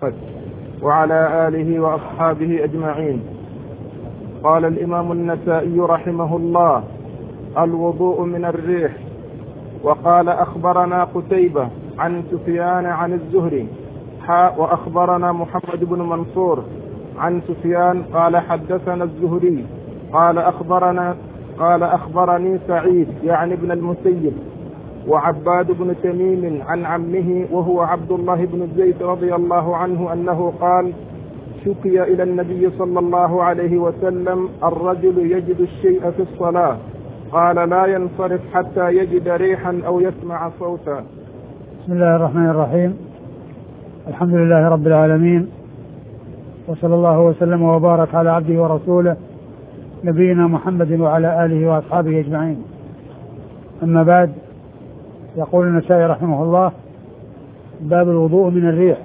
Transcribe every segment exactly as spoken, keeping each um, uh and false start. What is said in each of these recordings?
محمد وعلى آله وأصحابه أجمعين. قال الإمام النسائي رحمه الله: الوضوء من الريح. وقال: أخبرنا قتيبة عن سفيان عن الزهري حاء وأخبرنا محمد بن منصور عن سفيان قال: حدثنا الزهري قال أخبرنا قال أخبرني سعيد يعني ابن المسيب وعباد بن تميم عن عمه وهو عبد الله بن زيد رضي الله عنه أنه قال: شكي إلى النبي صلى الله عليه وسلم الرجل يجد الشيء في الصلاة، قال: لا ينصرف حتى يجد ريحا أو يسمع صوتا. بسم الله الرحمن الرحيم. الحمد لله رب العالمين، وصلى الله وسلم وبارك على عبده ورسوله نبينا محمد وعلى آله وأصحابه أجمعين. أما بعد، يقول النسائي رحمه الله: باب الوضوء من الريح.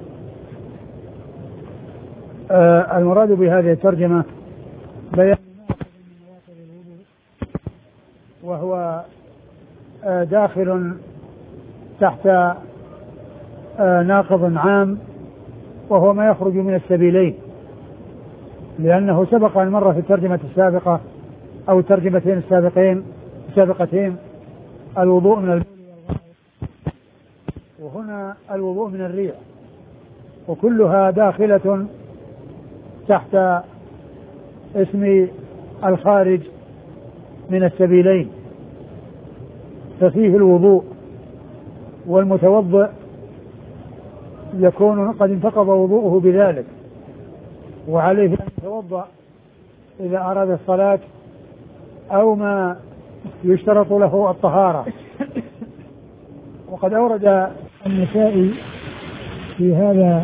آه المراد بهذه الترجمة بيان من نواقض الوضوء، وهو آه داخل تحت آه ناقض عام، وهو ما يخرج من السبيلين، لأنه سبق أن مر في الترجمة السابقة أو الترجمتين السابقين السابقتين الوضوء من البول والغائط، وهنا الوضوء من الريح، وكلها داخلة تحت اسم الخارج من السبيلين. ففيه الوضوء، والمتوضئ يكون قد انتقض وضوءه بذلك، وعليه أن يتوضأ إذا أراد الصلاة أو ما يشترط له الطهارة. وقد أورد النسائي في هذا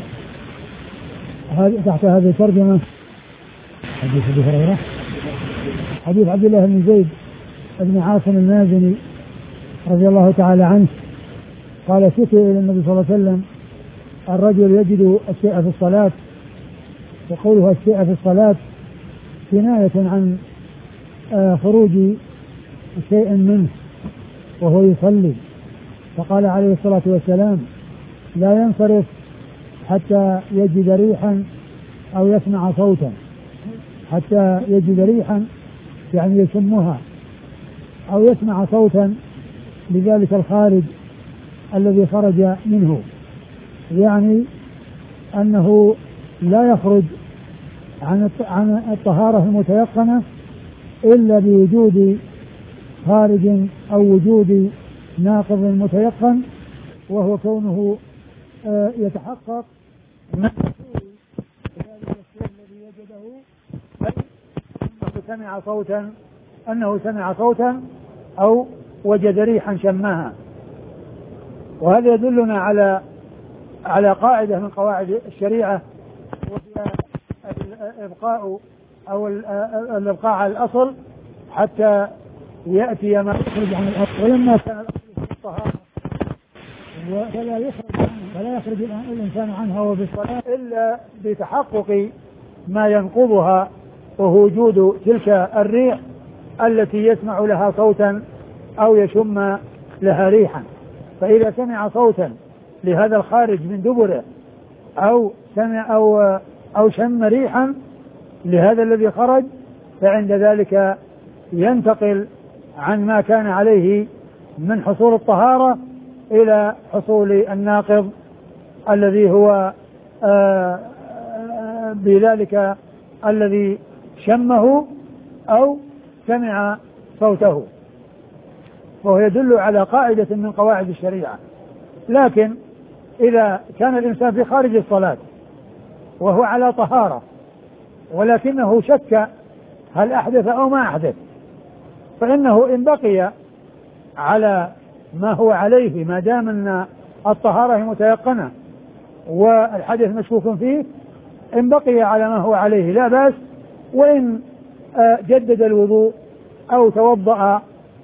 تحت هذه الترجمة حديث أبي هريرة حديث عبد الله بن زيد بن عاصم المازني رضي الله تعالى عنه قال: شكي إلى النبي صلى الله عليه وسلم الرجل يجد الشيء في الصلاة. وقوله الشيء في الصلاة كناية عن خروج شيء منه وهو يصلي، فقال عليه الصلاة والسلام: لا ينصرف حتى يجد ريحا أو يسمع صوتا. حتى يجد ريحا يعني يشمها، أو يسمع صوتا لذلك الخارج الذي خرج منه، يعني أنه لا يخرج عن الطهارة المتيقنة إلا بوجود خارج أو وجود ناقض متيقن، وهو كونه يتحقق من ذلك الشيء الذي وجده، أنه سمع صوتا أنه سمع صوتا أو وجد ريحا شمها. وهذا يدلنا على على قاعدة من قواعد الشريعة، وهي الإبقاء أو الإبقاء على الأصل حتى يأتي ما يخرج عن الأصل. ولما كان الأصل في الطهارة فلا يخرج فلا يخرج الإنسان عنها وفي الصلاة إلا بتحقق ما ينقضها، وهو وجود تلك الريح التي يسمع لها صوتا أو يشم لها ريحا. فإذا سمع صوتا لهذا الخارج من دبره أو سمع أو أو شم ريحا لهذا الذي خرج، فعند ذلك ينتقل عن ما كان عليه من حصول الطهارة إلى حصول الناقض الذي هو آآ آآ بذلك الذي شمه أو سمع صوته. وهو يدل على قاعدة من قواعد الشريعة. لكن إذا كان الإنسان في خارج الصلاة وهو على طهارة، ولكنه شك هل أحدث أو ما أحدث، فإنه إن بقي على ما هو عليه ما دام أن الطهارة متيقنة والحدث مشكوك فيه، إن بقي على ما هو عليه لا بأس. وإن جدد الوضوء أو توضأ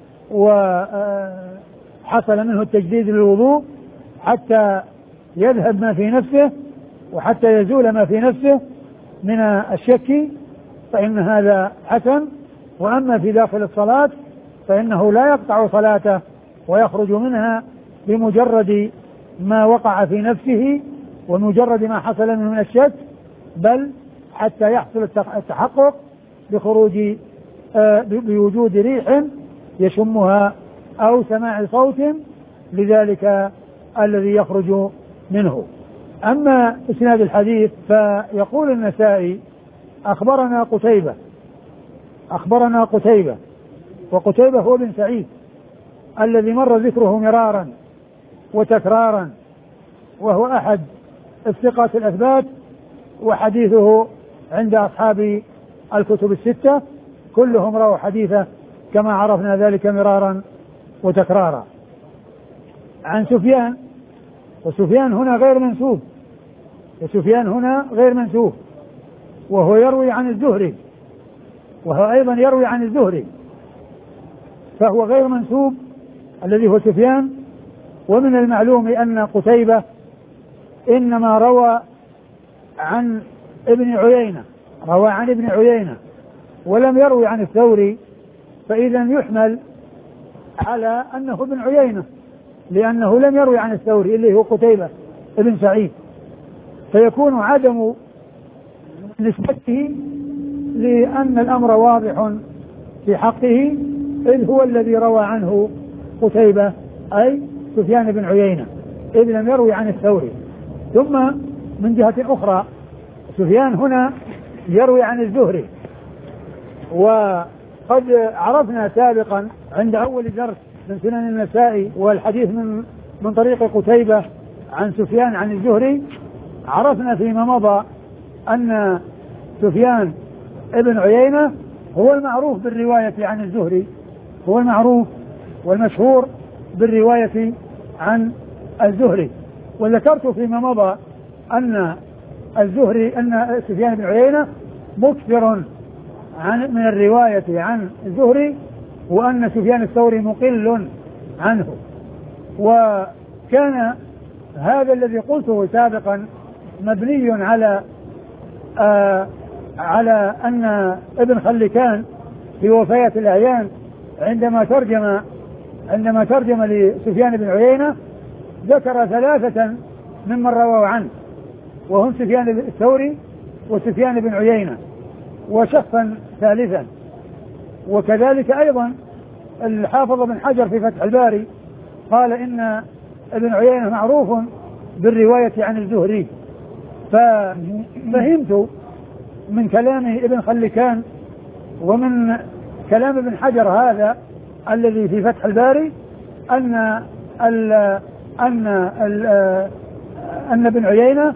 وحصل منه التجديد للوضوء حتى يذهب ما في نفسه وحتى يزول ما في نفسه من الشك، فإن هذا حسن. وأما في داخل الصلاة فإنه لا يقطع صلاته ويخرج منها بمجرد ما وقع في نفسه، ومجرد ما حصل منه من الشك، بل حتى يحصل التحقق بخروج بوجود ريح يشمها أو سماع صوت لذلك الذي يخرج منه. أما إسناد الحديث فيقول النسائي أخبرنا قتيبة أخبرنا قتيبة وقتيبة هو بن سعيد الذي مر ذكره مرارا وتكرارا، وهو أحد الثقات الأثبات، وحديثه عند أصحاب الكتب الستة كلهم رووا حديثه كما عرفنا ذلك مرارا وتكرارا. عن سفيان، وسفيان هنا غير منسوب وسفيان هنا غير منسوب وهو يروي عن الزهري وهو أيضا يروي عن الزهري فهو غير منسوب الذي هو سفيان. ومن المعلوم أن قتيبة إنما روى عن ابن عيينة روى عن ابن عيينة ولم يروي عن الثوري، فإذا يحمل على أنه ابن عيينة لأنه لم يروي عن الثوري اللي هو قتيبة ابن سعيد، فيكون عدم نسبته لأن الأمر واضح في حقه، إذ هو الذي روى عنه قتيبة أي سفيان بن عيينة إذ لم يروي عن الثوري. ثم من جهة أخرى سفيان هنا يروي عن الزهري، وقد عرفنا سابقا عند أول درس من سنن النسائي والحديث من من طريق قتيبة عن سفيان عن الزهري، عرفنا فيما مضى أن سفيان ابن عيينة هو المعروف بالرواية عن الزهري، هو المعروف والمشهور بالرواية عن الزهري. وذكرت فيما مضى أن الزهري أن سفيان بن عيينة مكثر عن من الرواية عن الزهري، وأن سفيان الثوري مقل عنه. وكان هذا الذي قلته سابقا مبني على آه على أن ابن خلكان في وفيات الأعيان عندما ترجم عندما ترجم لسفيان بن عيينة ذكر ثلاثة ممن رووا عنه، وهم سفيان الثوري وسفيان بن عيينة وشخصا ثالثا. وكذلك أيضا الحافظ بن حجر في فتح الباري قال إن ابن عيينة معروف بالرواية عن الزهري. ففهمت من كلام ابن خلكان ومن كلام ابن حجر هذا الذي في فتح الباري أن ال أن ال أن ابن عيينة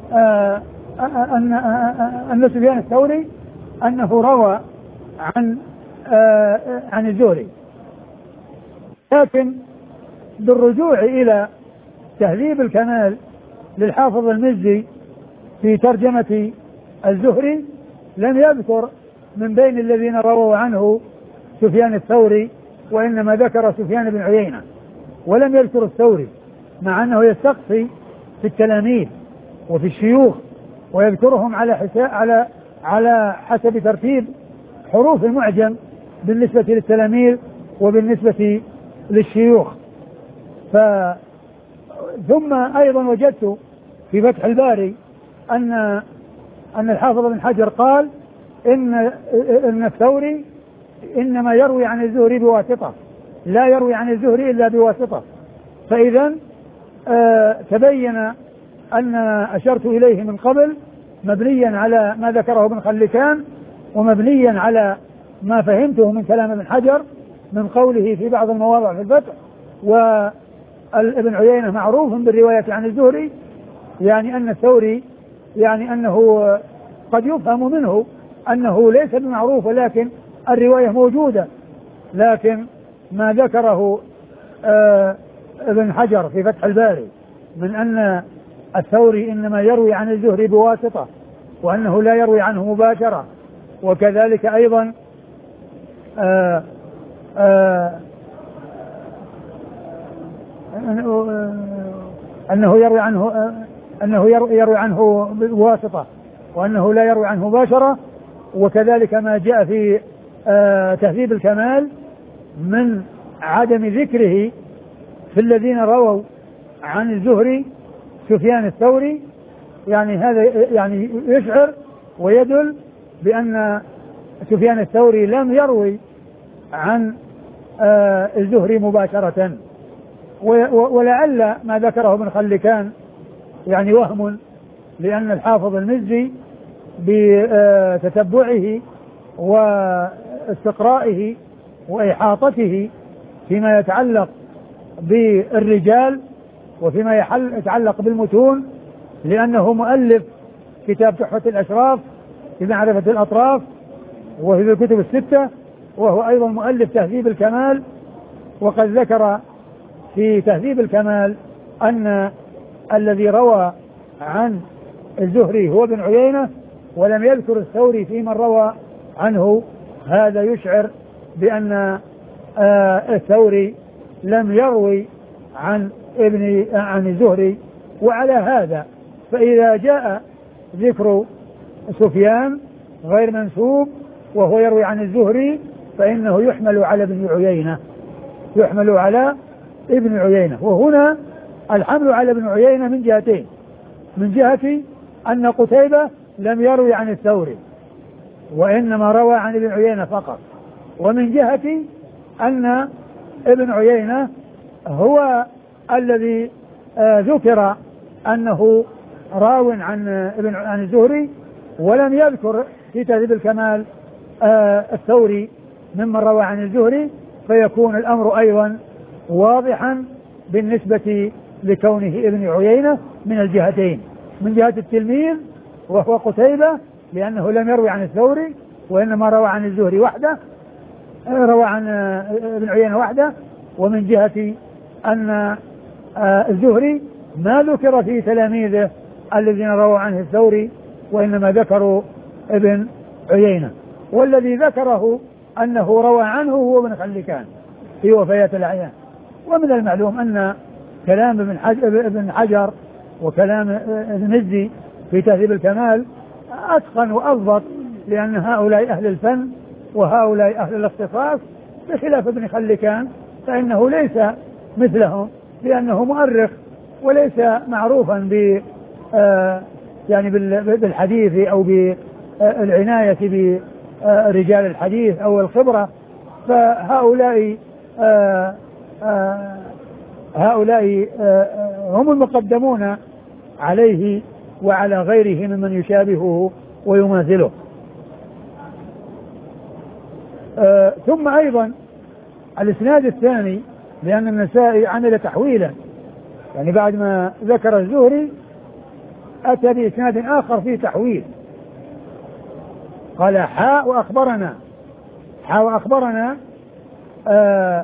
أن أن سفيان الثوري أنه روى عن عن الزهري. لكن بالرجوع إلى تهذيب الكمال للحافظ المزي في ترجمة الزهري لم يذكر من بين الذين رووا عنه سفيان الثوري، وإنما ذكر سفيان بن عيينة ولم يذكر الثوري، مع أنه يستقصي في التلاميذ وفي الشيوخ ويذكرهم على حساب على على حسب ترتيب حروف المعجم بالنسبة للتلاميذ وبالنسبة للشيوخ. ف ثم أيضا وجدت في فتح الباري أن أن الحافظ بن حجر قال إن إن الثوري إنما يروي عن الزهري بواسطة، لا يروي عن الزهري إلا بواسطة. فإذا آه تبين أن أشرت إليه من قبل مبنيا على ما ذكره ابن خلكان ومبنيا على ما فهمته من كلام ابن حجر من قوله في بعض المواضع في الفتح وابن عيينة معروف بالرواية عن الزهري، يعني أن الثوري يعني أنه قد يفهم منه أنه ليس بمعروف ولكن الرواية موجودة. لكن ما ذكره آه ابن حجر في فتح الباري من أن الثوري إنما يروي عن الزهري بواسطة وأنه لا يروي عنه مباشرة، وكذلك أيضا آآ آآ أنه يروي عنه أنه يروي عنه بواسطة وأنه لا يروي عنه مباشرة، وكذلك ما جاء في تهذيب الكمال من عدم ذكره في الذين رووا عن الزهري سفيان الثوري، يعني هذا يعني يشعر ويدل بأن سفيان الثوري لم يروي عن آه الزهري مباشرة. ولعل ما ذكره ابن خلكان يعني وهم، لأن الحافظ المزي بتتبعه واستقرائه وإحاطته فيما يتعلق بالرجال وفيما يتعلق بالمتون، لأنه مؤلف كتاب تحفة الأشراف في معرفة الأطراف وهي في الكتب الستة، وهو أيضا مؤلف تهذيب الكمال، وقد ذكر في تهذيب الكمال أن الذي روى عن الزهري هو ابن عيينة، ولم يذكر الثوري في من روى عنه. هذا يشعر بأن آه الثوري لم يروي عن ابن عن الزهري. وعلى هذا فإذا جاء ذكر سفيان غير منسوب وهو يروي عن الزهري فإنه يحمل على ابن عيينة، يحمل على ابن عيينة. وهنا الحمل على ابن عيينة من جهتين: من جهة أن قتيبة لم يروي عن الثوري وإنما روى عن ابن عيينة فقط، ومن جهة أن ابن عيينة هو الذي آه ذكر أنه راو عن ابن عن الزهري، ولم يذكر في تهذيب الكمال آه الثوري ممن روى عن الزهري، فيكون الأمر أيضا واضحا بالنسبة لكونه ابن عيينة من الجهتين: من جهة التلميذ وهو قتيبة لأنه لم يروي عن الثوري وإنما روى عن الزهري وحده، روى عن ابن عيينة وحده، ومن جهة أن الزهري ما ذكر في تلاميذه الذين رووا عنه الثوري وإنما ذكروا ابن عيينة. والذي ذكره أنه روى عنه هو ابن خلكان في وفيات الأعيان. ومن المعلوم أن كلام ابن حجر, ابن حجر وكلام المزي في تهذيب الكمال أتقن وأضبط، لأن هؤلاء أهل الفن وهؤلاء أهل الاختصاص، بخلاف ابن خلكان فإنه ليس مثلهم، لأنه مؤرخ وليس معروفا ب يعني بالحديث أو بالعناية برجال الحديث أو الخبرة. فهؤلاء هؤلاء هم المقدمون عليه وعلى غيره ممن يشابهه ويماثله. ثم أيضا الإسناد الثاني، لأن النسائي عمل تحويلا، يعني بعد ما ذكر الزهري أتى بإسناد آخر فيه تحويل، قال حاء وأخبرنا حاء وأخبرنا آه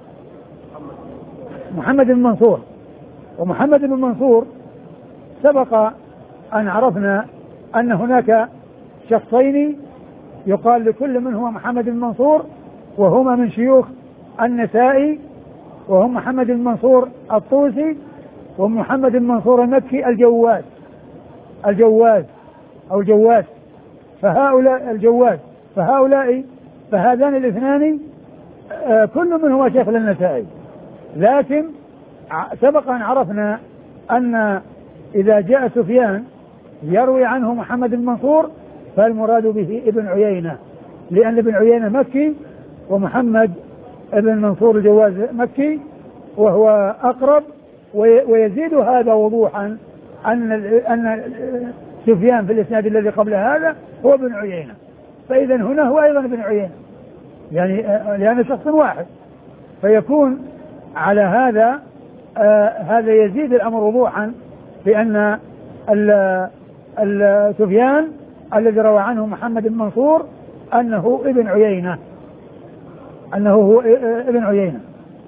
محمد بن منصور. ومحمد بن منصور سبق أن عرفنا أن هناك شخصين يقال لكل منهما محمد بن منصور، وهما من شيوخ النسائي، وهم محمد بن منصور الطوسي ومحمد بن منصور المكي الجواز الجواز أو الجواز فهؤلاء الجواز فهؤلاء فهذان الاثنان آه كل منهما شيخ للنسائي. لكن سبق أن عرفنا أن إذا جاء سفيان يروي عنه محمد بن منصور فالمراد به ابن عيينة، لأن ابن عيينة مكي ومحمد ابن منصور الجواز مكي، وهو أقرب. ويزيد هذا وضوحا أن أن سفيان في الإسناد الذي قبل هذا هو ابن عيينة، فإذا هنا هو أيضا ابن عيينة، يعني لأن شخص واحد، فيكون على هذا آه هذا يزيد الأمر وضوحا بأن سفيان الذي روى عنه محمد بن منصور أنه ابن عيينة أنه هو ابن عيينة.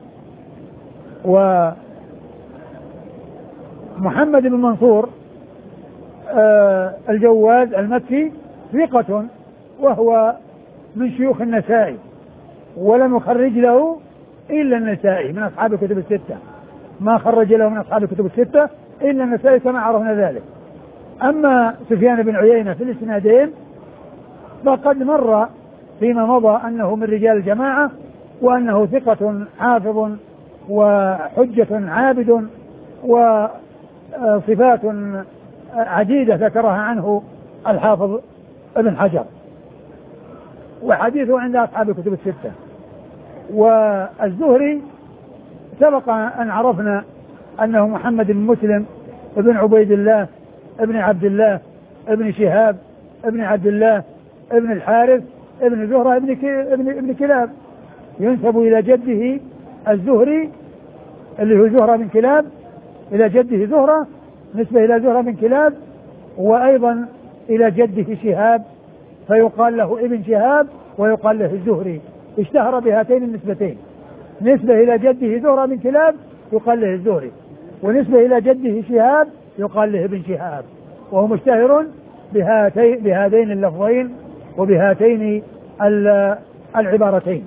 ومحمد بن منصور آه الجواز المكي ثقة، وهو من شيوخ النسائي، ولم يخرج له إلا النسائي من أصحاب الكتب الستة، ما خرج له من أصحاب الكتب الستة إلا النسائي كما عرفنا ذلك. أما سفيان بن عيينة في الإسنادين فقد مر فيما مضى أنه من رجال الجماعة، وأنه ثقة حافظ وحجة عابد صفات عديدة ذكرها عنه الحافظ ابن حجر، وحديثه عند أصحاب الكتب الستة. والزهري سبق أن عرفنا أنه محمد بن مسلم ابن عبيد الله ابن عبد الله ابن شهاب ابن عبد الله ابن الحارث ابن زهرة ابن ابن ابن كلاب، ينسب إلى جده الزهري اللي هو زهرة بن كلاب، إلى جده زهرة نسبة إلى زهرة بن كلاب، وأيضا إلى جده شهاب فيقال له ابن شهاب ويقال له الزهري، اشتهر بهاتين النسبتين، نسبة إلى جده زهرة بن كلاب يقال له الزهري، ونسبة إلى جده شهاب يقال له ابن شهاب، وهو مشتهر بهاتين بهذين اللفظين وبهاتين العبارتين.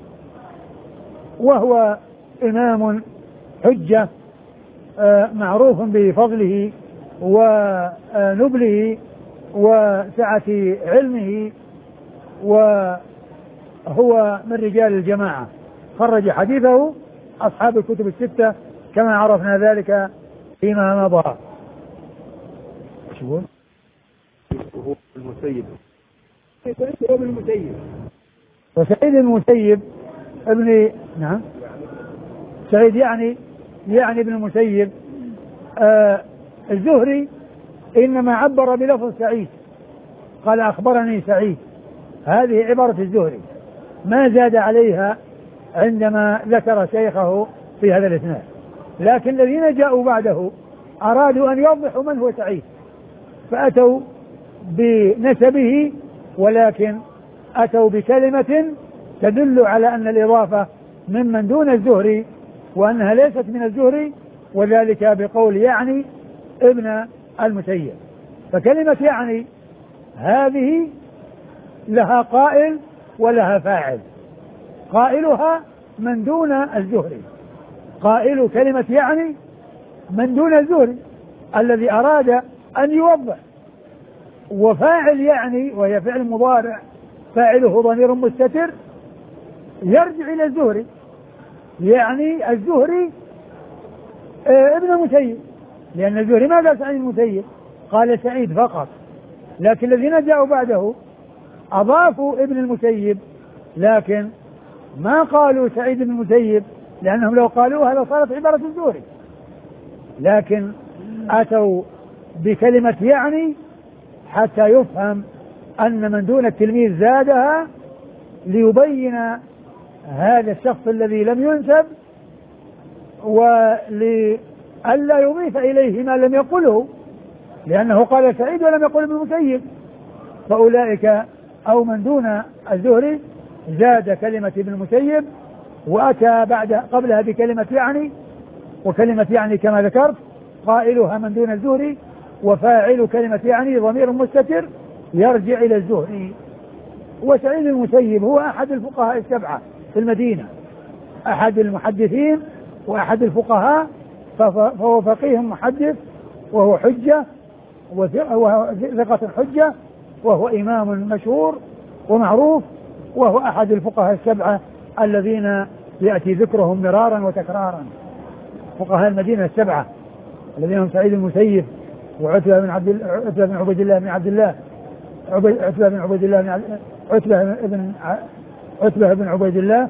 وهو إمام حجة معروف بفضله ونبله وسعة علمه، وهو من رجال الجماعة، خرج حديثه أصحاب الكتب الستة كما عرفنا ذلك فيما مضى. شو هو المسيب هو المسيب وسعيد المسيب ابن نعم سعيد يعني يعني ابن المسيب. آه الزهري إنما عبر بلفظ سعيد، قال أخبرني سعيد، هذه عبارة الزهري، ما زاد عليها عندما ذكر شيخه في هذا الإسناد. لكن الذين جاءوا بعده أرادوا أن يوضحوا من هو سعيد فأتوا بنسبه، ولكن أتوا بكلمة تدل على أن الإضافة ممن دون الزهري وأنها ليست من الزهري، وذلك بقول يعني ابن المسيب. فكلمة يعني هذه لها قائل ولها فاعل، قائلها من دون الزهري، قائل كلمة يعني من دون الزهري الذي أراد أن يوضح، وفاعل يعني وهي فعل مضارع فاعله ضمير مستتر يرجع إلى الزهري، يعني الزهري اه ابن المسيب، لأن الزهري ما قال سعيد المسيب، قال سعيد فقط. لكن الذين جاءوا بعده أضافوا ابن المسيب لكن ما قالوا سعيد بن المسيب، لأنهم لو قالوها لصارت عبارة الزهري، لكن أتوا بكلمة يعني حتى يفهم أن من دون التلميذ زادها ليبين هذا الشخص الذي لم ينسب ولئلا يضيف إليه ما لم يقله، لأنه قال سعيد ولم يقل ابن المسيب، فأولئك أو من دون الزهري زاد كلمة ابن المسيب وأتى بعد قبلها بكلمة يعني، وكلمة يعني كما ذكرت قائلها من دون الزهري، وفاعل كلمة يعني ضمير مستتر يرجع إلى الزهري. وسعيد المسيب هو أحد الفقهاء السبعة في المدينة، أحد المحدثين وأحد الفقهاء، فهو فقيه محدث وهو حجة وهو ثقة حجة وهو إمام مشهور ومعروف، وهو أحد الفقهاء السبعة الذين يأتي ذكرهم مرارا وتكرارا، فقهاء المدينة السبعة الذين هم سعيد المسيب وعتبة بن عبد عتبة بن عبيد الله بن عبد الله عتبة بن عبيد الله بن عتبة بن عتبة بن عبيد الله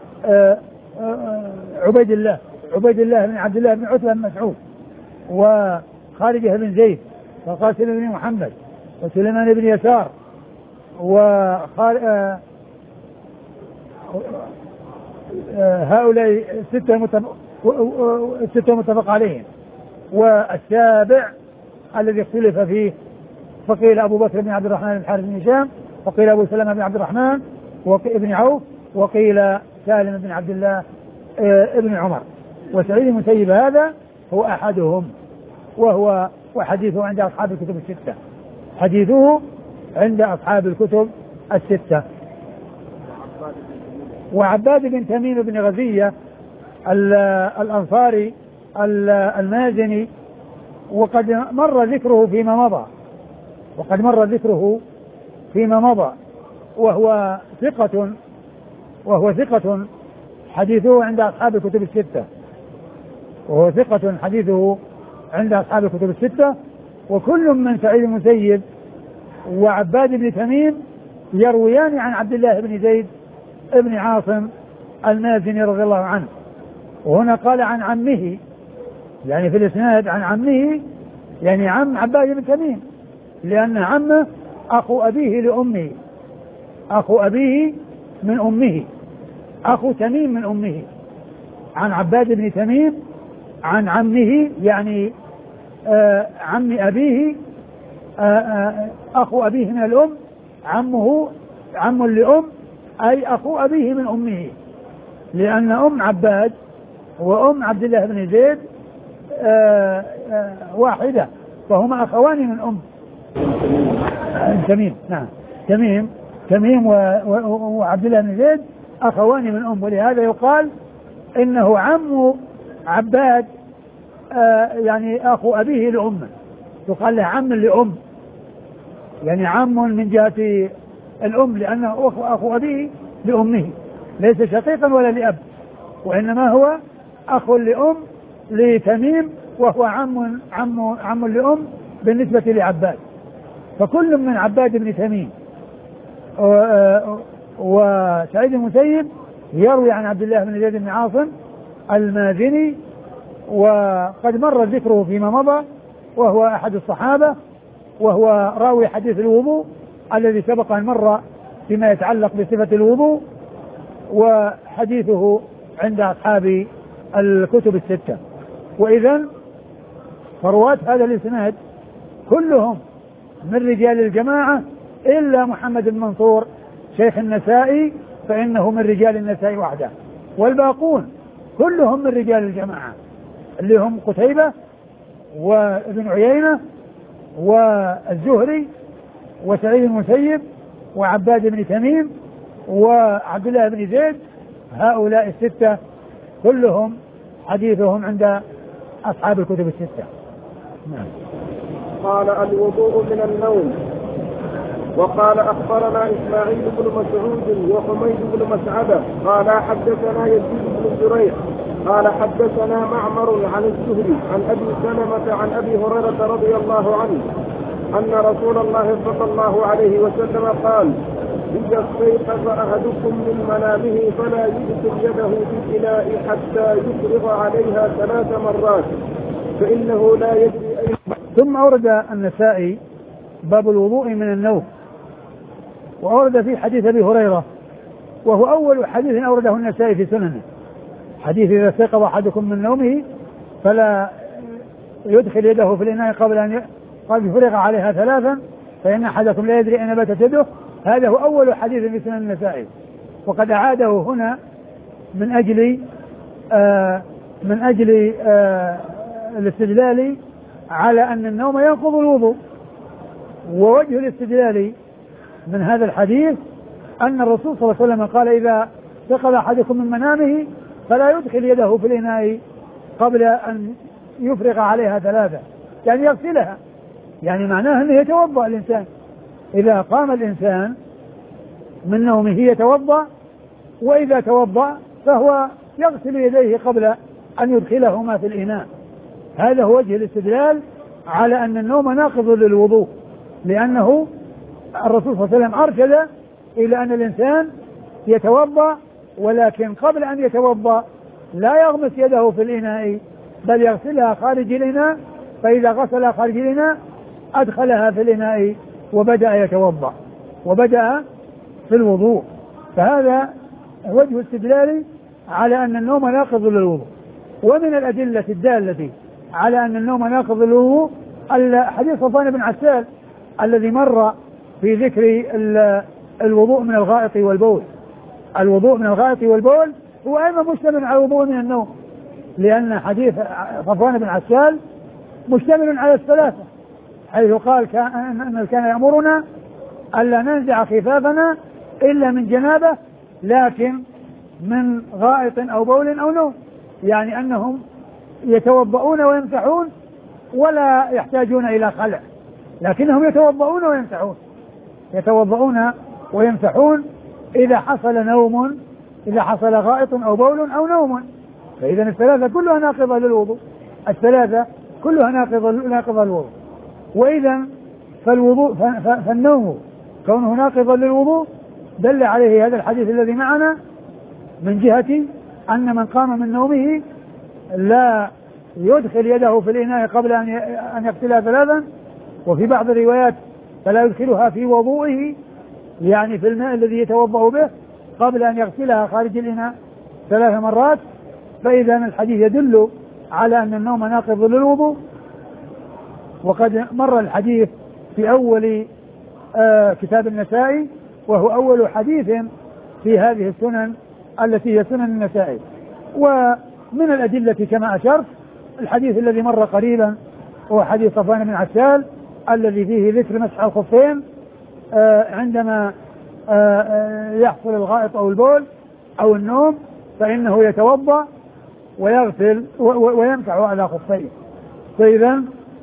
عبيد الله عبيد الله بن عبد الله بن عتبة بن مسعود، وخالد بن زيد، وقاسم بن محمد، وسليمان بن يسار، وخال هؤلاء ستة متفق ستة متفق عليهم. والسابع الذي اختلف فيه فقيل أبو بكر بن عبد الرحمن بن الحارث بن هشام، وقيل أبو سلمة بن عبد الرحمن وابن عوف، وقيل سالم بن عبد الله ابن عمر. وسعيد المسيب هذا هو أحدهم، وهو وحديثه عند أصحاب الكتب الستة، حديثه عند أصحاب الكتب الستة. وعباد بن تميم بن غزية الأنصاري المازني، وقد مر ذكره فيما مضى وقد مر ذكره فيما مضى وهو ثقة وهو ثقة حديثه عند أصحاب الكتب الستة وهو ثقة حديثه عند أصحاب الكتب الستة، وكل من سعيد المسيب وعباد بن تميم يرويان عن عبد الله بن زيد بن عاصم المازني رضي الله عنه. وهنا قال عن عمه، يعني في الإسناد عن عمه، يعني عم عباد بن تميم، لأن عمه أخو أبيه لأمه، أخو أبيه من أمه، أخو تميم من أمه. عن عباد بن تميم عن عمه، يعني آه عم أبيه، آه آه أخو أبيه من الأم، عمه عم لأم، أي أخو أبيه من أمه، لأن أم عباد وأم عبد الله بن زيد آه آه واحدة، فهما أخوان من أم تميم. نعم، تميم تميم وعبد الله بن زيد أخوان من أم، ولهذا يقال إنه عم عباد آه يعني أخو أبيه لأمه، يقال له عم لأم، يعني عم من جهة الأم، لأنه أخو, أخو أبيه لأمه، ليس شقيقا ولا لأب، وإنما هو أخ لأم لتميم، وهو عم عم عم لأم بالنسبة لعباد. فكل من عباد بن تميم وسعيد المسيب يروي عن عبد الله بن زيد بن عاصم المازني، وقد مر ذكره فيما مضى، وهو أحد الصحابة، وهو راوي حديث الوضوء الذي سبق أن مر فيما يتعلق بصفة الوضوء، وحديثه عند أصحاب الكتب الستة. وإذا فرواة هذا الإسناد كلهم من رجال الجماعة إلا محمد بن منصور شيخ النسائي، فإنه من رجال النسائي وحده، والباقون كلهم من رجال الجماعة اللي هم قتيبة وابن عيينة والزهري وسعيد المسيب وعباد بن تميم وعبد الله بن زيد. هؤلاء الستة كلهم حديثهم عند أصحاب الكتب الستة. نعم. قال الوضوء من النوم. وقال أخبرنا إسماعيل بن مسعود وحميد بن مسعدة قال حدثنا يزيد بن زريع قال حدثنا معمر عن الزهري عن أبي سلمة عن أبي هريرة رضي الله عنه أن رسول الله صلى الله عليه وسلم قال: إذا استيقظ أحدكم من منامه فلا يدخل يده في الإناء حتى يفرغ عليها ثلاث مرات فإنه لا يدري أين. ثم أورد النسائي باب الوضوء من النوم، وأورد فيه حديث أبي هريرة، وهو أول حديث أورده النسائي في سننه، حديث إذا استيقظ أحدكم من نومه فلا يدخل يده في الإناء قبل أن قبل يفرغ عليها ثلاثا فإن أحدكم لا يدري أين باتت يده. هذا هو أول حديث في سنن النسائي، وقد أعاده هنا من أجل آه من أجل آه الاستدلال على أن النوم ينقض الوضوء. ووجه الاستدلال من هذا الحديث أن الرسول صلى الله عليه وسلم قال: إذا استيقظ أحدكم من منامه فلا يدخل يده في الإناء قبل أن يفرغ عليها ثلاثة، يعني يغسلها، يعني معناه أنه يتوضأ الإنسان. إذا قام الإنسان من نومه يتوضأ، وإذا توضأ فهو يغسل يديه قبل أن يدخلهما في الإناء. هذا هو وجه الاستدلال على أن النوم ناقض للوضوء، لأنه الرسول صلى الله عليه وسلم أرشد إلى أن الإنسان يتوضأ، ولكن قبل أن يتوضأ لا يغمس يده في الإناء بل يغسلها خارج الإناء، فإذا غسلها خارج الإناء أدخلها في الإناء وبدأ يتوضأ وبدأ في الوضوء. فهذا وجه استدلالي على أن النوم ناقض للوضوء. ومن الأدلة الدالة على أن النوم ناقض للوضوء حديث صفوان بن عسال الذي مر في ذكر الوضوء من الغائط والبول. الوضوء من الغائط والبول هو أيضا مشتمل على الوضوء من النوم، لأن حديث صفوان بن عسال مشتمل على الثلاثة، حيث قال كان كان يأمرنا ألا ننزع خفافنا إلا من جنابة، لكن من غائط أو بول أو نوم، يعني أنهم يتوضؤون ويمسحون ولا يحتاجون إلى خلع، لكنهم يتوضؤون ويمسحون يتوضؤون ويمسحون إذا حصل نوم، إذا حصل غائط أو بول أو نوم. فإذا الثلاثة كلها ناقضة للوضوء، الثلاثة كلها ناقضة ناقضة الوضوء. وإذا فالوضوء فالنوم كونه ناقضا للوضوء دل عليه هذا الحديث الذي معنا من جهة أن من قام من نومه لا يدخل يده في الإناء قبل أن يغسلها ثلاثا، وفي بعض الروايات فلا يدخلها في وضوئه يعني في الماء الذي يتوضأ به قبل أن يغسلها خارج الإناء ثلاث مرات. فإذا الحديث يدل على أن النوم ناقض للوضوء. وقد مر الحديث في أول آه كتاب النسائي، وهو أول حديث في هذه السنن التي هي سنن النسائي. ومن الأدلة كما أشرت الحديث الذي مر قريبا هو حديث صفوان بن عسال الذي فيه ذكر مسح الخفين آه عندما آه يحصل الغائط أو البول أو النوم، فإنه يتوضأ ويغسل ويمسح على خفيه. فإذا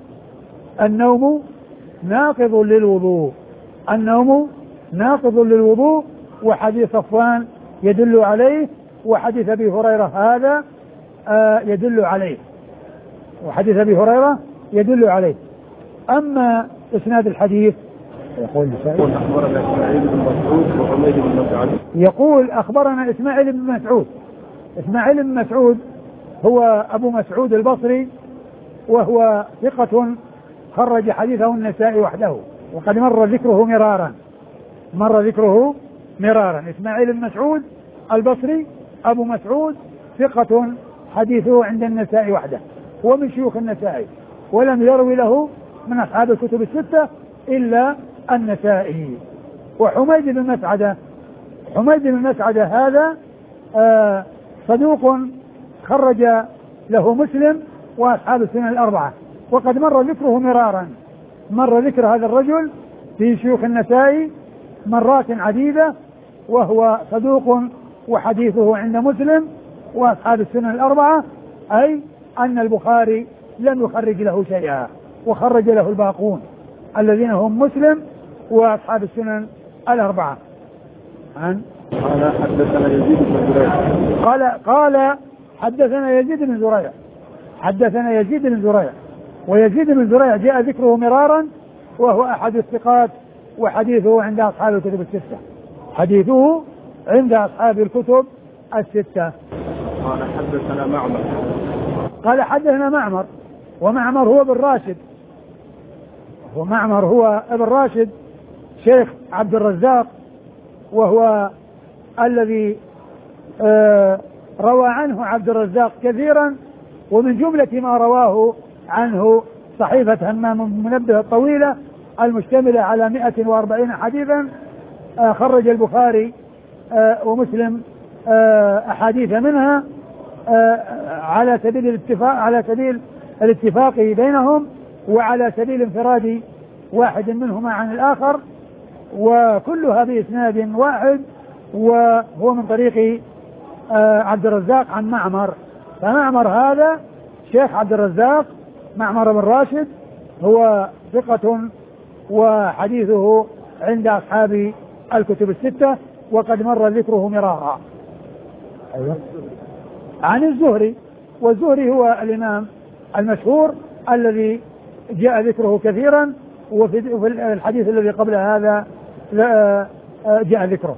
النوم ناقض للوضوء، النوم ناقض للوضوء، وحديث صفوان يدل عليه، وحديث أبي هريرة هذا آه يدل عليه، وحديث أبي هريرة يدل عليه. أما إسناد الحديث يقول أخبرنا إسماعيل بن مسعود وحميد بن مسعود يقول أخبرنا إسماعيل بن مسعود. إسماعيل بن مسعود هو أبو مسعود البصري، وهو ثقة خرج حديثه النسائي وحده، وقد مر ذكره مرارا مر ذكره مرارا إسماعيل بن مسعود البصري أبو مسعود ثقة حديثه عند النسائي وحده، ومن شيوخ النسائي، ولم يروي له من أصحاب الكتب الستة إلا النسائي. وحميد بن مسعدة حميد بن مسعدة هذا آه صدوق خرج له مسلم وأصحاب السنن الأربعة، وقد مر ذكره مرارا مر ذكر هذا الرجل في شيوخ النسائي مرات عديدة، وهو صدوق وحديثه عند مسلم وأصحاب السنن الأربعة، أي أن البخاري لم يخرج له شيئا، وخرج له الباقون الذين هم مسلم وأصحاب السنن الأربعة. عن قال حدثنا يزيد بن زريع قال قال حدثنا يزيد بن زريع حدثنا يزيد بن زريع ويزيد بن زريع جاء ذكره مرارا، وهو أحد الثقات، وحديثه عند أصحاب الكتب الستة حديثه عند أصحاب الكتب الستة. قال حدثنا معمر قال حدثنا معمر ومعمر هو ابن راشد ومعمر هو ابن راشد شيخ عبد الرزاق، وهو الذي آه روى عنه عبد الرزاق كثيرا، ومن جملة ما رواه عنه صحيفة همام المنبه الطويلة المشتملة على مئة وأربعين حديثا، آه خرج البخاري آه ومسلم آه أحاديث منها آه على سبيل الاتفاق على سبيل الاتفاق بينهم، وعلى سبيل انفراد واحد منهما عن الآخر، وكلها بإسناد واحد، وهو من طريق آه عبد الرزاق عن معمر. فمعمر هذا شيخ عبد الرزاق معمر بن راشد، هو ثقة وحديثه عند أصحاب الكتب الستة، وقد مر ذكره مرارا. أيوة. عن الزهري، والزهري هو الإمام المشهور الذي جاء ذكره كثيرا، وفي الحديث الذي قبل هذا جاء ذكره.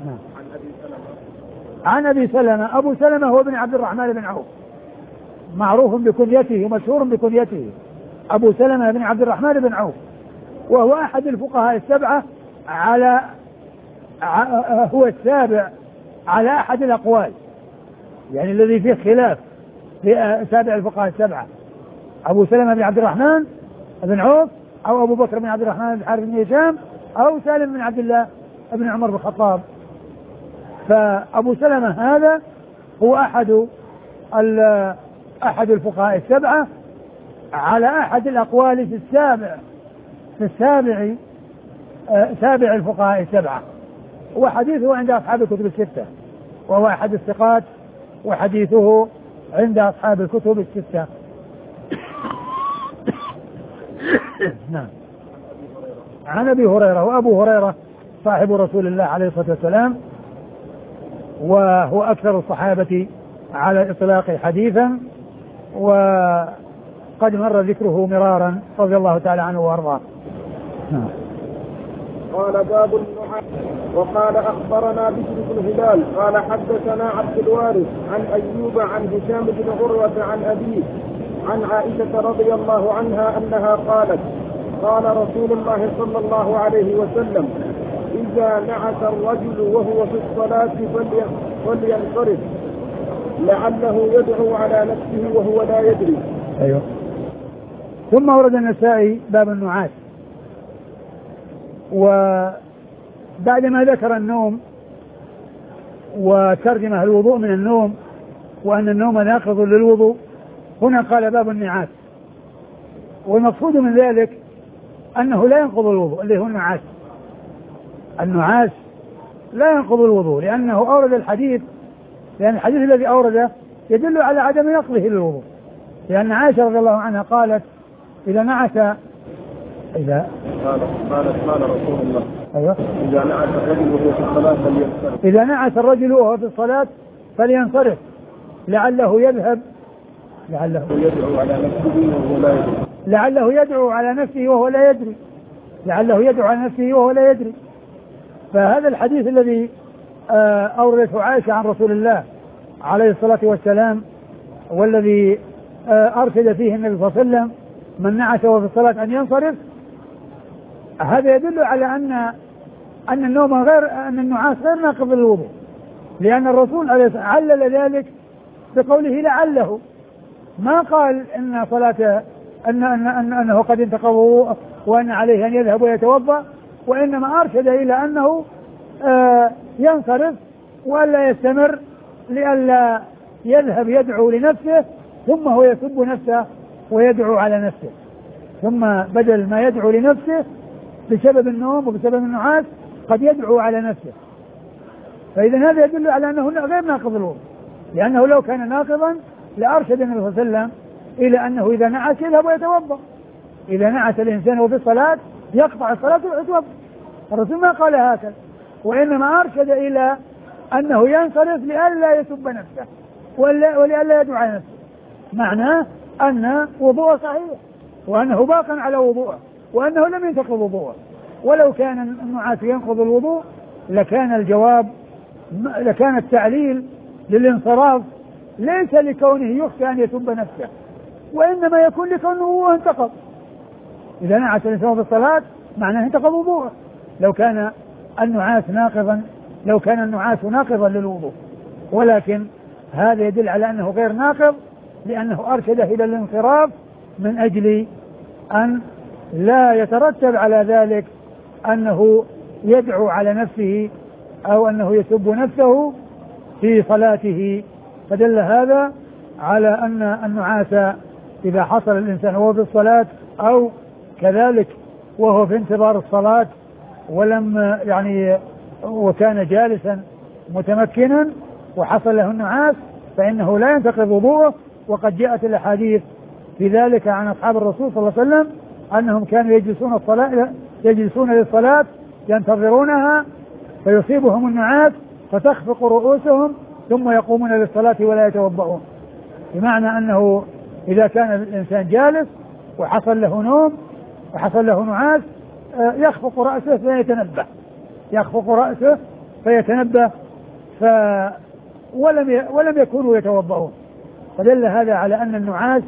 عن أبي سلمة. أبو سلمة هو ابن عبد الرحمن بن عوف، معروف بكنيته ومشهور بكنيته، أبو سلمة بن عبد الرحمن بن عوف، وهو أحد الفقهاء السبعة على هو السابع على أحد الأقوال، يعني الذي فيه خلاف في سابع الفقهاء السبعة، أبو سلمة بن عبد الرحمن بن عوف، أو أبو بكر بن عبد الرحمن بن حارث بن هشام، أو سالم بن عبد الله بن عمر بن الخطاب. فأبو سلمة هذا هو أحد أحد الفقهاء السبعة على أحد الأقوال في السابع في السابع سابع الفقهاء السبعة، وحديثه عند أصحاب الكتب الستة، وهو أحد الثقات، وحديثه عند أصحاب الكتب الستة. نعم. عن أبي هريرة. وأبو هريرة صاحب رسول الله عليه الصلاة والسلام، وهو أكثر الصحابة على الإطلاق حديثا، وقد وقد مر ذكره مرارا رضي الله تعالى عنه وارضاه. قال باب النعاس. وقال أخبرنا بشر بن هلال قال حدثنا عبد الوارث عن أيوب عن هشام بن عروة عن أبيه عن عائشة رضي الله عنها أنها قالت قال رسول الله صلى الله عليه وسلم إذا نعس الرجل وهو في الصلاة فلينصرف لعله يدعو على نفسه وهو لا يدري. أيوه. ثم ورد النسائي باب النعاس، وبعدما ذكر النوم وترجمه الوضوء من النوم وأن النوم ناقض للوضوء، هنا قال باب النعاس، والمقصود من ذلك أنه لا ينقض الوضوء اللي هو النعاس. النعاس لا ينقض الوضوء لأنه أورد الحديث، لأن الحديث الذي أورده يدل على عدم نقضه للوضوء، لأن عائشة رضي الله عنها قالت إذا نعس إذا قالت قالت قال رسول الله أيوة إذا نعس الرجل وهو في الصلاة فلينصرف إذا نعس الرجل وهو في الصلاة فلينصرف لعله يذهب لعله يدعو على نفسه وهو لا يدري لعله يدعو على نفسه وهو لا يدري لعله يدعو على نفسه وهو لا يدري. فهذا الحديث الذي أوردته عائشة عن رسول الله عليه الصلاة والسلام والذي أرشد فيه النبي صلى الله عليه وسلم من نعس وهو في الصلاة أن ينصرف، هذا يدل على أن أن النوم غير أن النعاس غير ناقض للوضوء، لأن الرسول علل ذلك بقوله لعله، ما قال أن صلاة أن أن أن أنه قد انتقض وضوءه وأن عليه أن يذهب ويتوضأ، وإنما أرشد إلى أنه آه ينصرف وألا يستمر لئلا يذهب يدعو لنفسه ثم هو يسب نفسه ويدعو على نفسه، ثم بدل ما يدعو لنفسه بسبب النوم وبسبب النعاس قد يدعو على نفسه. فإذا هذا يدل على أنه غير ناقض الوضوء، لأنه لو كان ناقضا لأرشد النبي صلى الله عليه وسلم إلى أنه إذا نعس يذهب ويتوضأ. إذا نعس الإنسان وفي الصلاة يقطع الصلاة ويتوضأ، الرسول ما قال هكذا، وإنما أرشد إلى أنه ينصرف لئلا يسب نفسه ولئلا يدعو على نفسه، معناه أن وضوءه صحيح وأنه باق على وضوءه وأنه لم ينتقض وضوءه. ولو كان النعاس ينقض الوضوء لكان الجواب لكان التعليل للانصراف ليس لكونه يخشى أن يسب نفسه، وإنما يكون لكونه هو انتقض. إذا نعس الإنسان في الصلاة معناه انتقض وضوءه لو كان النعاس ناقضا لو كان النعاس ناقضا للوضوء، ولكن هذا يدل على أنه غير ناقض لأنه أرشده إلى الانصراف من أجل أن لا يترتب على ذلك أنه يدعو على نفسه أو أنه يسب نفسه في صلاته. فدل هذا على أن النعاس إذا حصل الإنسان وهو في الصلاة أو كذلك وهو في انتظار الصلاة ولم يعني وكان جالسا متمكنا وحصل له النعاس فإنه لا ينتقض وضوءه. وقد جاءت الأحاديث في ذلك عن أصحاب الرسول صلى الله عليه وسلم أنهم كانوا يجلسون الصلاة يجلسون للصلاة ينتظرونها فيصيبهم النعاس فتخفق رؤوسهم ثم يقومون للصلاة ولا يتوضؤون، بمعنى أنه إذا كان الإنسان جالس وحصل له نوم وحصل له نعاس يخفق رأسه فيتنبه يخفق رأسه فيتنبه ف ولم ولم يكونوا يتوضؤون. فدل هذا على أن النعاس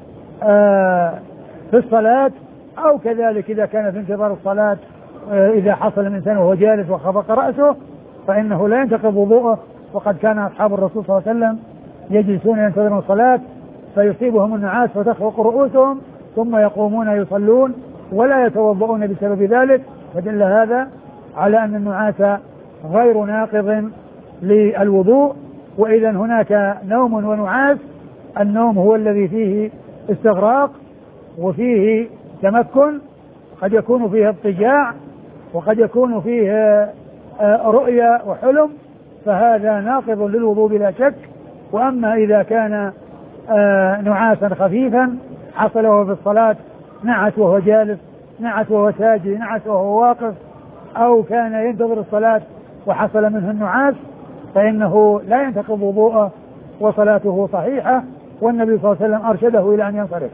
في الصلاة أو كذلك إذا كان في انتظار الصلاة إذا حصل الإنسان وهو جالس وخفق رأسه فإنه لا ينتقض وضوءه. وقد كان أصحاب الرسول صلى الله عليه وسلم يجلسون ينتظرون الصلاة فيصيبهم النعاس فتخفق رؤوسهم ثم يقومون يصلون ولا يتوضؤون بسبب ذلك. فدل هذا على أن النعاس غير ناقض للوضوء. وإذا هناك نوم ونعاس، النوم هو الذي فيه استغراق وفيه تمكن، قد يكون فيه اضطجاع وقد يكون فيه رؤيا وحلم، فهذا ناقض للوضوء بلا شك. وأما إذا كان نعاسا خفيفا حصل وهو في الصلاة نعس وهو جالس نعس وهو ساجد نعس وهو واقف أو كان ينتظر الصلاة وحصل منه النعاس فإنه لا ينتقض وضوءه وصلاته صحيحة، والنبي صلى الله عليه وسلم أرشده إلى أن ينصرف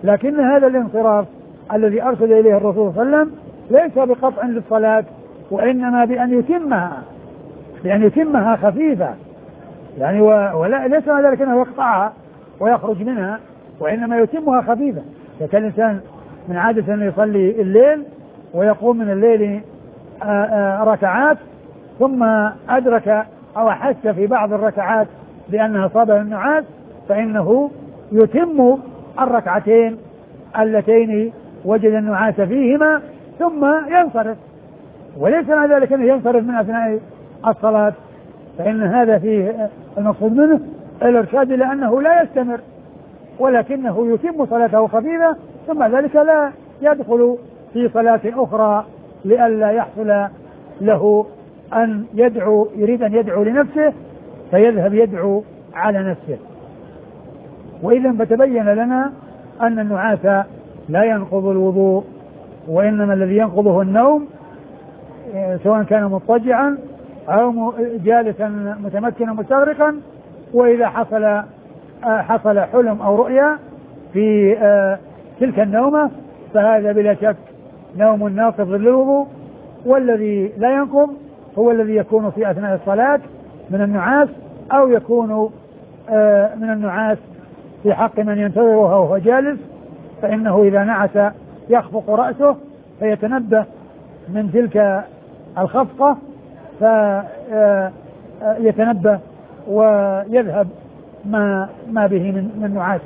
لكن هذا الانصراف الذي أرشد إليه الرسول صلى الله عليه وسلم ليس بقطع للصلاة، وإنما بأن يتمها بأن يتمها خفيفة يعني، ولا ليس ذلك أنه يقطعها ويخرج منها، وإنما يتمها خفيفة. فكان الإنسان من عادة أن يصلي الليل ويقوم من الليل ركعات، ثم أدرك أو أحس في بعض الركعات بأنها أصابه النعاس، فإنه يتم الركعتين اللتين وجد النعاس فيهما ثم ينصرف، وليس مع ذلك أنه ينصرف من أثناء الصلاة، فإن هذا فيه المقصود منه الإرشاد إلى أنه لا يستمر، ولكنه يتم صلاته خفيفة ثم ذلك لا يدخل في صلاة أخرى لئلا يحصل له أن يدعو يريد أن يدعو لنفسه فيذهب يدعو على نفسه. وإذا فتبين لنا أن النعاس لا ينقض الوضوء، وإنما الذي ينقضه النوم سواء كان مضطجعا أو جالسا متمكنا مستغرقا. وإذا حصل حصل حلم أو رؤيا في تلك النومة فهذا بلا شك نوم ناقض للوضوء، والذي لا ينقض هو الذي يكون في أثناء الصلاة من النعاس، أو يكون من النعاس في حق من ينتظره وهو جالس، فإنه إذا نعس يخفق رأسه فيتنبه من تلك الخفقة فيتنبه ويذهب ما ما به من من نعاس.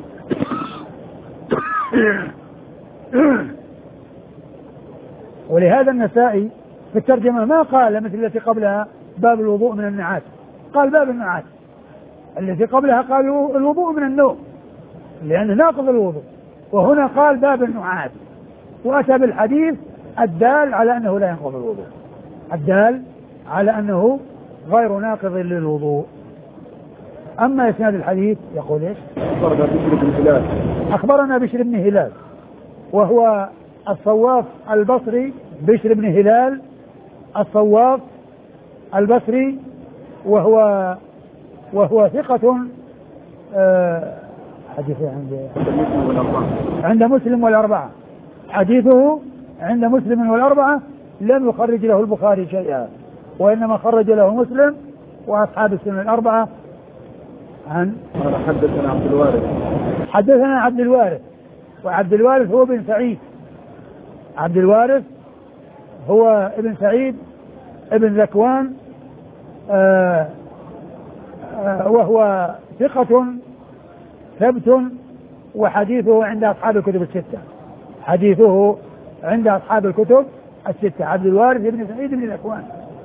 ولهذا النسائي في الترجمة ما قال مثل التي قبلها باب الوضوء من النعاس، قال باب النعاس. التي قبلها قال الوضوء من النوم لأنه ناقض الوضوء، وهنا قال باب النعاس، وأتى بالحديث الدال على أنه لا ينقض الوضوء، الدال على أنه غير ناقض للوضوء. أما إسناد الحديث يقول إيش؟ أخبرنا بشر بن هلال أخبرنا بشر بن هلال وهو الصواف البصري، بشر بن هلال الصواف البصري، وهو وهو ثقة آه حديثه عند عند مسلم والأربعة، حديثه عند مسلم والأربعة لم يخرج له البخاري شيئا، وإنما خرج له مسلم وأصحاب السنن الأربعة. عن حدثنا عبد الوارث حدثنا عبد الوارث وعبد الوارث هو ابن سعيد، عبد الوارث هو ابن سعيد ابن ذكوان آه آه وهو ثقة ثبت، وحديثه عند أصحاب الكتب الستة، حديثه عند أصحاب الكتب الستة. عبد الوارث ابن سعيد ابن ذكوان.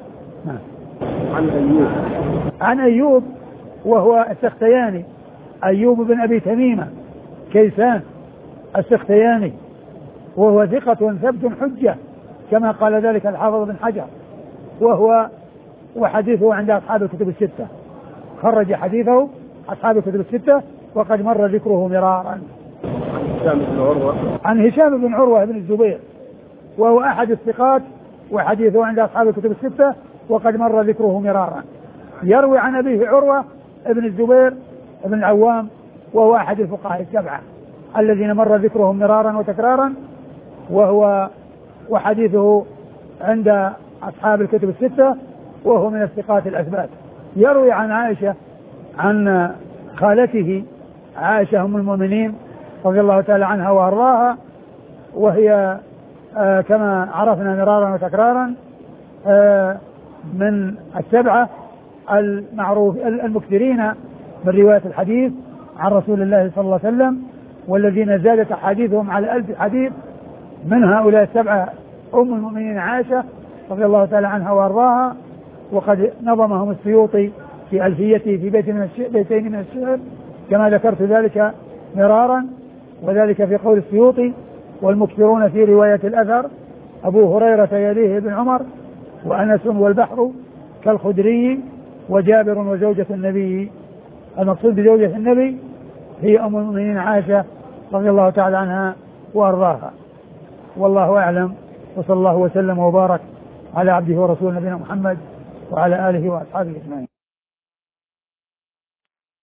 عن أيوب عن أيوب وهو السختياني، أيوب بن أبي تميمة كيسان السختياني، وهو ثقة ثبت حجة كما قال ذلك الحافظ بن حجر، وهو وحديثه عند أصحاب الكتب الستة، خرج حديثه أصحاب الكتب الستة وقد مر ذكره مرارا. هشام بن عروة عن هشام بن عروة بن الزبير وهو أحد الثقات، وحديثه عند أصحاب الكتب الستة وقد مر ذكره مرارا. يروي عن أبيه عروة ابن الزبير ابن العوام، وهو أحد الفقهاء السبعة الذين مر ذكرهم مرارا وتكرارا، وهو وحديثه عند أصحاب الكتب الستة، وهو من الثقات الأثبات. يروي عن عائشة عن خالته عائشة أم المؤمنين رضي الله تعالى عنها وأرضاها، وهي آه كما عرفنا مرارا وتكرارا آه من السبعة المعروف المكثرين من رواية الحديث عن رسول الله صلى الله عليه وسلم، والذين زادت أحاديثهم على ألف حديث. من هؤلاء السبعة أم المؤمنين عائشة رضي الله تعالى عنها وأرضاها، وقد نظمهم السيوطي في ألفيته في بيت من بيتين من الشعر كما ذكرت ذلك مرارا، وذلك في قول السيوطي: والمكثرون في رواية الأثر أبو هريرة يليه ابن عمر وأنس والبحر كالخدري وجابر وزوجة النبي. المقصود بزوجة النبي هي أم المؤمنين عائشة رضي الله تعالى عنها وأرضاها. والله أعلم، وصلى الله وسلم وبارك على عبده ورسوله نبينا محمد وعلى آله وأصحابه أجمعين.